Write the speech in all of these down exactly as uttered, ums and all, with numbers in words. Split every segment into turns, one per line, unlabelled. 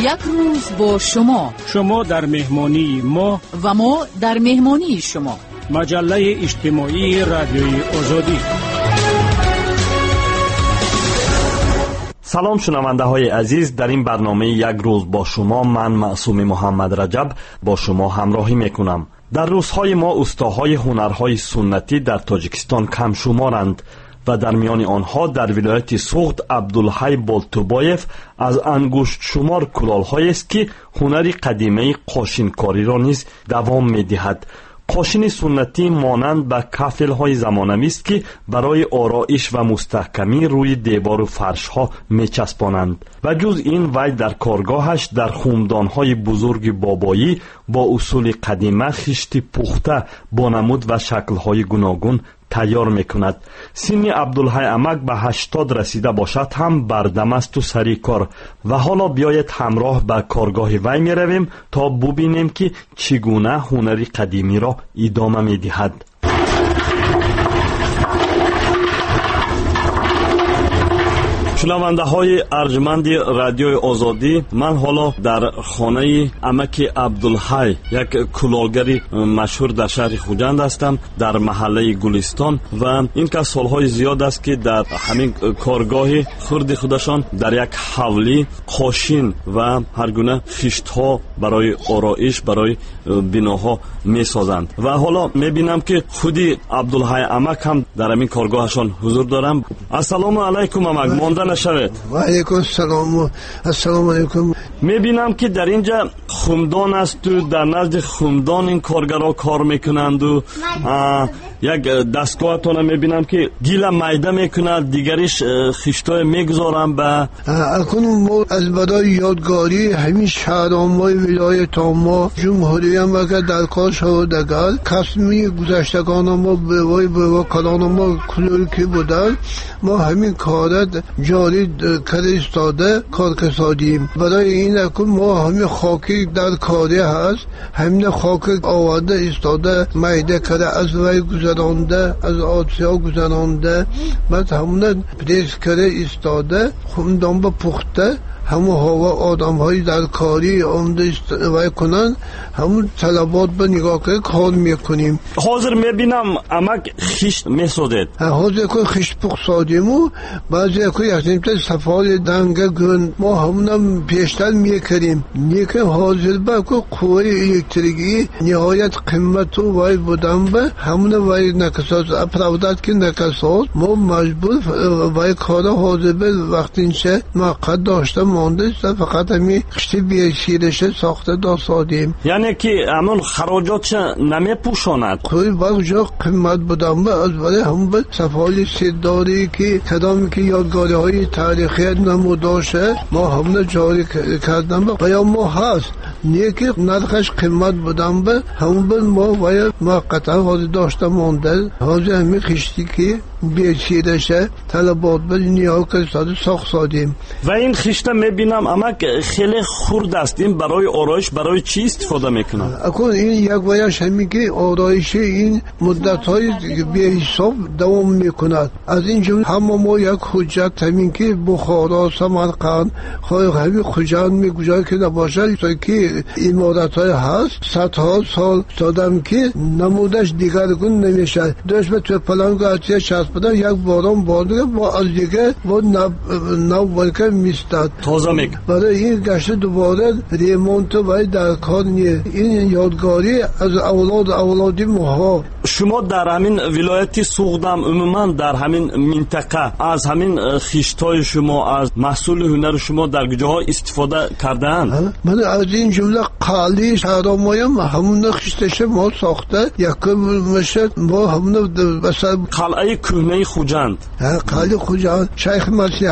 یک روز با شما،
شما در مهمانی ما
و ما در مهمانی شما.
مجله اجتماعی رادیوی آزادی.
سلام شنونده های عزیز، در این برنامه یک روز با شما من معصوم محمد رجب با شما همراهی میکنم. در روزهای ما استاهای هنرهای سنتی در تاجیکستان کم شمارند و در میان آنها در ولایت سوخت عبدالحی بولتوبایف از انگشت شمار کلال‌هایی است که هنر قدیمی قاشینکاری را نیز دوام می‌دهد. قاشین سنتی مانند به کافل‌های زمانه‌ای است که برای آرایش و مستحکمی روی دیوار و فرش‌ها می‌چسبانند. و جز این وی در کارگاهش در خمدان‌های بزرگ بابایی با اصول قدیمه خشت پخته با نمود و شکل‌های گوناگون تیار میکند. سن عبدالحی امک به هشتاد رسیده باشد هم بردم است و سری کار. و حالا بیایید همراه به کارگاه وی می رویم تا ببینیم که چگونه هنری قدیمی را ادامه می دهد. شنونده های ارجمند رادیوی آزادی، من حالا در خانه امک عبدالحی، یک کلالگری مشهور در شهر خوجند هستم، در محله گلستان، و این که سالهای زیاد است که در همین کارگاه خرد خودشان در یک حولی قاشین و هر گونه خشت ها برای آرایش برای بناها می سازند. و حالا می بینم که خودی عبدالحی امک هم در همین کارگاهشان حضور دارم. السلام علیکم امک، مانده نشود.
و علیکم السلام. السلام علیکم.
می بینم که در اینجا خمدان است و در نزد خمدان این کارگرها کار میکنند و یک دستگاهتون می بینم که گیل میده میکنند، دیگریش خشتای میگذارن. به
اکنون ما از برای یادگاری همین شهرامای ولایت ما جمهوری هم که در کار شدگل کسمی گذشتگان ما به وای به وای کلان ما کلوری که بودن، ما همین کارت جاری کرده استاده کار کسادیم. برای این اکن ما همین خاکی در کاری هست، همین خاک آورده استاده میده کرده، از وی گذرانده، از آتیا گذرانده، بعد همون پریس کرده استاده خمدان با پخته، همون هوا آدم های در کاری آمده وی کنن، همون طلبات به نگاه که کار میکنیم.
حاضر میبینم امک خشت میسازید.
حاضر که خشت پخ سادیم و بعضی که یک نیمت صفال دنگه گن ما همونم پیشتر میکنیم. نیکه حاضر به که قوه الکتریکی نهایت قیمت و وی بودن به همون وی نکساز اپراودت که نکساز ما مجبور وی کار حاضر به وقتی اینچه موقت داشتم مانده است، فقط همین خشتی بیشیرشه ساخته داشتیم.
یعنی که همون خراجات نمی پوشاند.
کوئی وقت جا قیمت بودم به از برای همون به صفحال سیداری که کدامی که یادگاری های تاریخی نموداشه ما همون جاری کردم به قیام ما هست. نیه که نرخش قیمت بودم به همون به ما باید موقتا حاضر داشته مانده، حاضر همین خشتی که بیشیرشه طلبات به نیاه که ساده ساخت سادیم.
و این خشته میبینم اما خیلی خورد است. این برای آرایش برای چی استفاده میکنن؟
اکن این یک ویش همی که آرایش این مدت های بی حساب دوام میکند. از این جمله همه ما یک حجت همین که بخارا سمرقند خواهی همین حجت میگوید که نباشد تا که امارت های هست صدها سال دادم که نمودش دیگرگون نمیشه. داشت به تو پلان گرچه چسب بدن یک باران بارده با از دیگه با نو برکه میستد
تازه میگه.
برای این گشته دوباره ریمونت باید در کار نیه. این یادگاری از اولاد اولادی ماها.
شما در همین ولایت سوغدم عموما در همین منطقه از همین خشتای شما از محصول هنر شما در کجاها استفاده کردن؟
من از این جمله قالی شهرامایم همون خشتش ما ساخته یک مشت ما همون مثلا
قلعه کهنه خوجند.
قلعه خوجند شیخ مسیح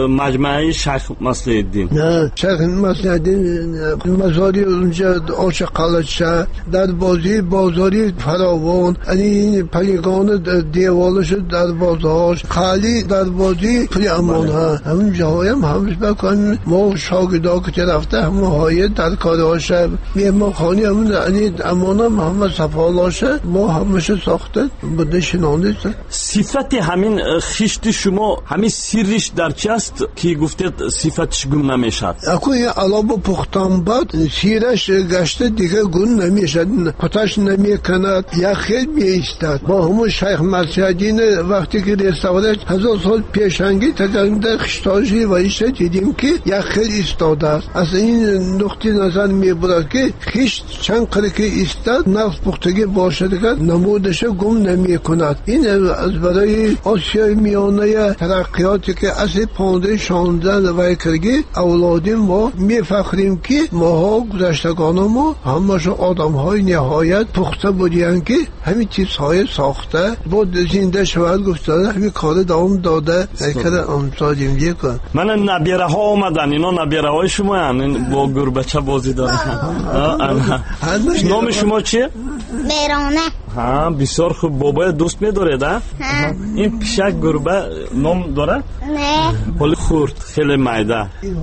مجمع شیخ مسیح الدین.
نه شیخ مسیح الدین مزاری اونجا آش قلعه در بازی بازاری فراوان این پلیگان دیوالش دروازه‌هاش خالی دروازه پلی امان ها همین جاهای هم همش بکنیم ما شاگردا که رفته همه های در کارهاش میمون خانی همون یعنی امان هم همه صفالاشه ما همش ساخته بوده شنانده.
صفت همین خشت شما همین سیرش در چی است که گفتید صفتش گم نمیشد؟
اکو این علاوه پختن بعد سیرش گشته دیگه گم نمیشد پتاش نمیکند یا خیلی میایستد با همون شیخ مسعدین وقتی که رستورش هزار سال پیشنگی تجربه خشتاشی و ایشه دیدیم که یا خیلی ایستاده است. از این نقطه نظر میبرد که خشت چند قره که ایستاد نفس پختگی باشد که نمودش گم نمی کند. این از برای آسیای میانه ترقیاتی که از پانده شانزده و کرگی اولادیم ما میفخریم که ماها گذشتگان ما همش آدم های نهایت پخته بودیم که همین چیزهای ساخته با زنده شود گفتاده همین کار دوام داده کار امسادیم دیگه کن.
من نبیره ها آمدن اینا نبیره های شما هن با گربچه بازی دارن. نام شما چیه؟
بیرانه.
ها بسیار خوب. بابای دوست میداره ده؟ این پیشک گربه نام داره؟
نه
ولی خورد خیلی مایده.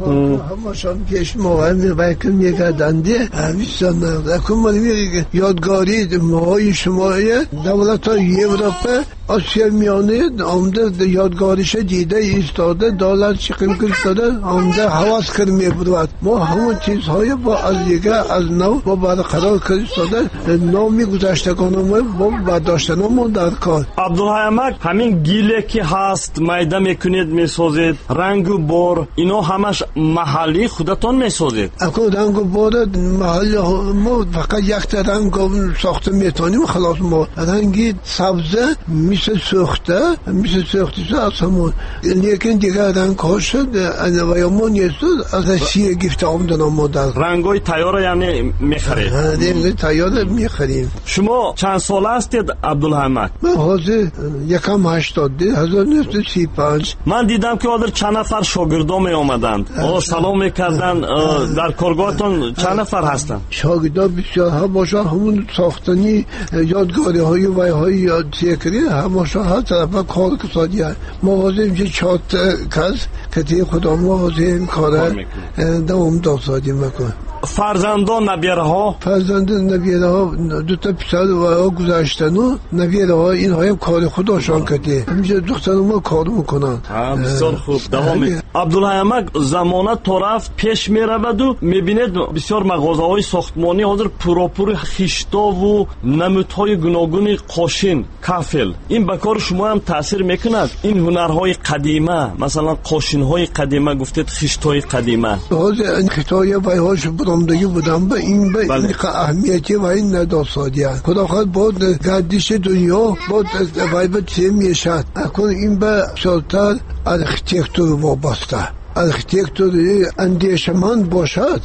همه شام پیش ما همین وایکن میگردنده همیشان نکن مالی یادگاری ماهای شمایه دولت های اروپا آسیا میانه آمده یادگاریش دیده ایستاده دولت چیکم کرده آمده حواس کرد میبرد ما همون چیزهای با از دیگه از نو با برقرار کرده نامی گذشتگان ما با برداشتن ما در کار.
عبدالحیمک همین گیله که هست مایده میکنید میسازید رنگ و بار اینا همش محلی خودتان میسازید؟
اکو رنگ و بار محلی ما فقط یک رنگ ساخته میتونیم خلاص ما رنگی سبزه مثل سوخته مثل سوخته از همون لیکن دیگر رنگ ها شد انوایمون نیست از شیه گفته آمدن ما در
رنگای تیار یعنی میخرید؟
رنگ تیار میخریم.
شما چند سال هستید عبدالحیمک؟
من حاضر یکم هشتاد هزار نفت سی پنج.
من دیدم که آدر چند نفر شاگردا می آمدند سلام میکردن. در کارگاهتون چند نفر هستن؟
شاگردا بسیار ها باشه همون ساختنی یادگاری های وای های یاد سیکری هماشا ها طرف کار کسادی ها ما حاضر اینجا چهات کس که تی خدا ما حاضر این کاره دوام داستادی مکن.
فرزندان نبیره ها
فرزندان نبیره ها دو تا پسر و گذاشتن و نبیره ها این های کار خودشان کردی اینجا دختر ما کار میکنن.
بسیار خوب دوام. عبدالحیمک زمانه طرف پیش میرود و میبینید بسیار مغازه های ساختمانی حاضر پروپور خشتا و نمودهای گوناگون قاشین کافل این به کار شما هم تاثیر میکند؟ این هنرهای قدیمه مثلا قاشین های قدیمه گفتید خشتای قدیمه
حاضر این خشتای وایهاش برامدگی بودن به این به این اهمیتی و این نداستادی هست خدا خواهد بود گردش دنیا بود وایبت چه میشد اکن این به شلتر ارکتیکتور وابسته ارکتیکتور اندیشمند باشد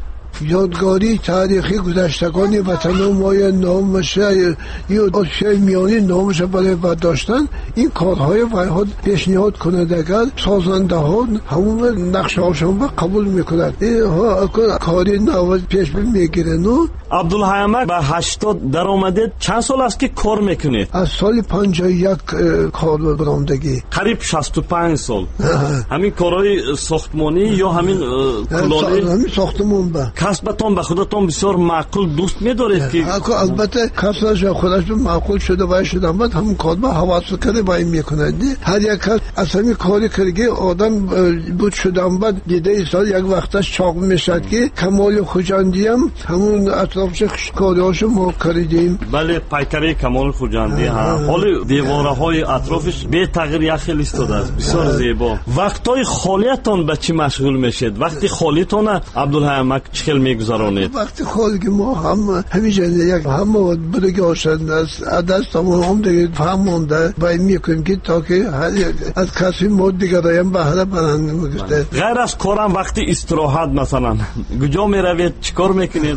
یادگاری تاریخی گذشتگان وطن ما نامش یا آسیای میانی نامش برای برداشتن این کارهای وایهاد پیشنهاد کنندگان سازنده ها همون نقشه هاشون با قبول میکنند اینها کاری نو پیش میگیرن. و
عبدالحیمک به هشتاد در آمدید چند سال است که کار میکنید؟
از سال پنجاه و یک کار برآمدگی
قریب شصت و پنج سال. همین کارهای ساختمانی یا همین کلالی
همین ساختمان با
کسبتان به خودتان بسیار معقول دوست می‌دارید که
البته کسبش خودش معقول شده و شده بعد همون کار با حواس کرده وای میکنه هر یک کس از همین کاری کرده آدم بود شدن بعد دیده سال یک وقتش چاق میشد که کمال خوجندی هم همون اطرافش کاریاشو ما کردیم.
بله پیکره کمال خوجندی ها حالا دیوارهای اطرافش به تغییر یک خیلی استاده است بسیار زیبا. وقتای خالیتان به چی مشغول میشید؟ وقتی خالیتون عبدالحیمک چه میگذرانید؟
وقتی خالگی ما هم همیشه یک هم بودگی هاشند از دست همون هم دیگه فهم مونده باید میکنیم که تا که از کسی مود دیگه رایم بهره برنده میگفته.
غیر از کارم وقتی استراحت مثلا کجا میروید چیکار میکنید؟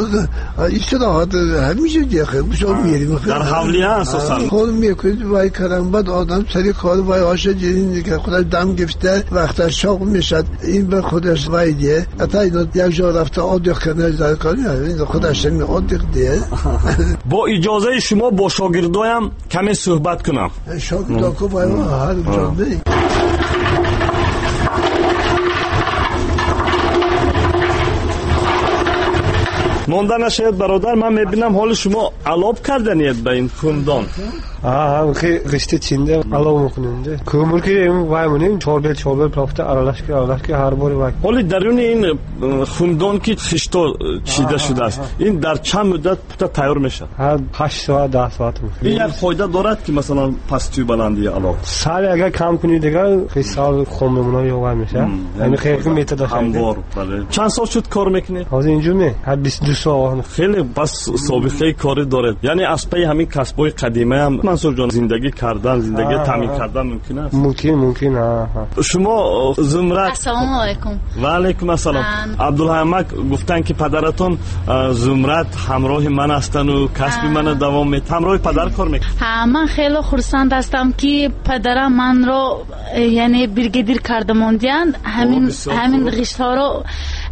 استراحت همیشه دیگه بشو میریم
در حولیه اساسا
کار میکنید وای کردن بعد آدم سری کار وای هاشه دیدین که خودش دم گفته وقتش شاق میشد این به خودش وای دیگه حتی یک جا رفته آدیق کنه زرکاری این خودش می آدیق دیه.
با اجازه شما با شاگردایم کمی صحبت کنم.
شاگردا کو باید هر جانبه.
مانده نشاید برادر، من میبینم حال شما علاب کردنید به این خمدان.
آه خیلی رشته چینده علاب میکنیم ده کومر که این وای مونیم چوربل چوربل پرافته آرالش که آرالش که هر باری وای.
حالی درون این خمدان که خشتا چیده شده است این در چند مدت تیار میشه؟
هر هشت ساعت ده ساعت میشه.
این یک فایده دارد که مثلا پستی بلندی علاب
سال اگر کم کنی دیگه خیلی سال خممون یا وای میشه. یعنی خیلی میته داشته.
هموار بله. چند سال شد کار میکنید؟
از اینجور نه هر بیست و دو سال.
خیلی پس سابقه کاری دارد. یعنی از پی همین کسبای قدیمی هم منصور جان زندگی کردن زندگی تامین کردن ممکن است؟
ممکن ممکن ها.
شما زمرت.
السلام علیکم.
و علیکم السلام. عبدالحمید گفتن که پدرتون زمرت همراه من هستن و کسب من دوام میده. همراه پدر کار میکنه.
ها من خیلی خرسند هستم که پدرم من رو یعنی برگدیر کرده موندیان همین همین غشتا رو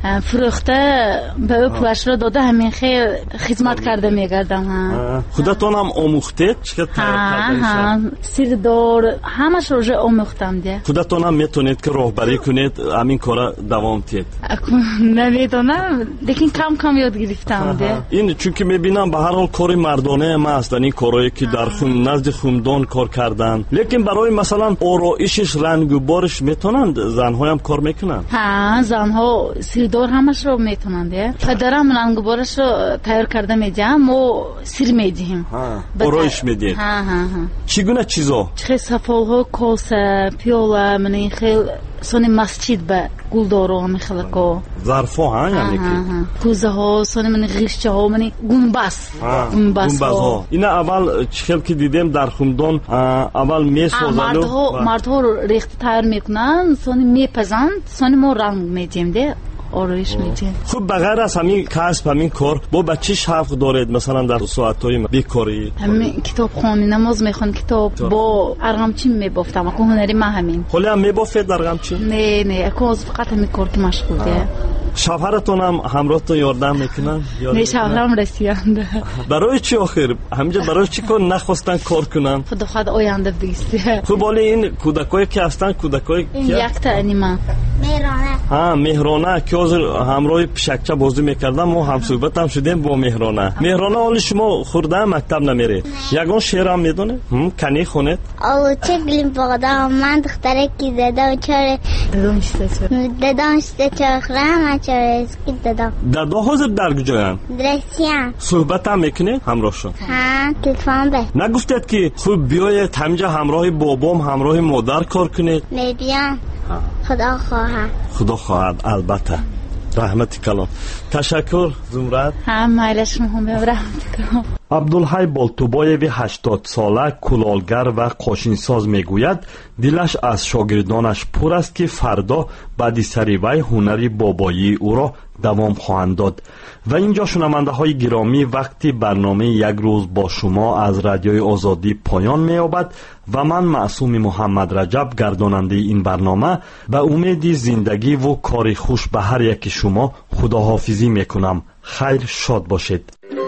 فروخته به او پولش رو داده همین خیلی خدمت کرده میگردم. ها
خودتون هم آموختید چه
ها سیر دار همش رو آموختم دیگه.
خودتون هم میتونید که راهبری کنید همین کارا دوام تید؟
نمیدونم لیکن کم کم یاد گرفتم دیگه. این
چون که میبینم به هر حال کار مردانه ما است این کارایی که در خون نزد خمدان کار کردن، لیکن برای مثلا آرایشش رنگ و بارش میتونند زنها هم کار میکنن؟
ها زنها سیردار همش رو میتونند دیگه. پدرم رنگ و بارش رو تیار کرده میدیم و سیر میدیم.
آرایش میدید.
ها ها ها.
چگونه چیزا؟
خیلی صفحه کاسه پیاله من خیلی سونی مسجد به گلدارو هم خلقو
ظرفا ها یعنی که
کوزه ها سونی من غیشچه ها من گنبس گنبس ها.
اینا اول چخل که دیدیم در خمدان اول میسازن
و مردها رو ریخت تیار میکنن سونی میپزند سونی ما رنگ میدیم ده آرایش میدیم.
خب بغیر از همین کسب همین کار با بچه شوق دارید مثلا در ساعت‌های بیکاری؟
همین کتاب خوانی نماز میخوان کتاب با ارغمچین میبافتم اکو هنری ما همین.
حالا هم میبافید ارغمچین؟
نه نه اکو از فقط همین کار که مشغوله.
شوهرتون هم همراهتون یاردم میکنن؟
نه شوهرم رسیانده.
برای چی آخر؟ همینجا برای چی کار نخواستن کار کنن؟
خدا خود آینده بیسته.
خب ولی این کودکایی که هستن کودکایی
این یک تا انیما
مهرانه.
ها مهرانه که از همراه پشکچه بازی میکردم ما هم صحبت هم شدیم با مهرانه. مهرانه حالی شما خورده مکتب نمیره؟ یگان شعر هم میدونه؟ هم کنی خونید؟
آو چه گلیم بقدا من دختره کی زده و چاره
دادانشته چاره
دادانشته چاره همه چاره اسکی دادم.
دادا حاضر در کجاین؟
درسیان.
صحبت هم میکنید همراه شد؟
ها تلفن به.
نگفتید که خوب بیایید همینجا همراه بابام همراه مادر کار کنید؟
میبیان. خدا خواهد.
خدا خواهد البته. رحمت کلام. تشکر زمرت.
هم مایلش مهم رحمت کلام.
عبدالحی بالتوبایوی هشتاد ساله کلالگر و قاشینساز میگوید دلش از شاگردانش پر است که فردا بعد سری وی هنری بابایی او را دوام خواهند داد. و اینجا شنونده های گرامی وقتی برنامه یک روز با شما از رادیوی آزادی پایان می‌یابد و من معصوم محمد رجب گرداننده این برنامه به امید زندگی و کار خوش به هر یک شما خداحافظی میکنم. خیر شاد باشید.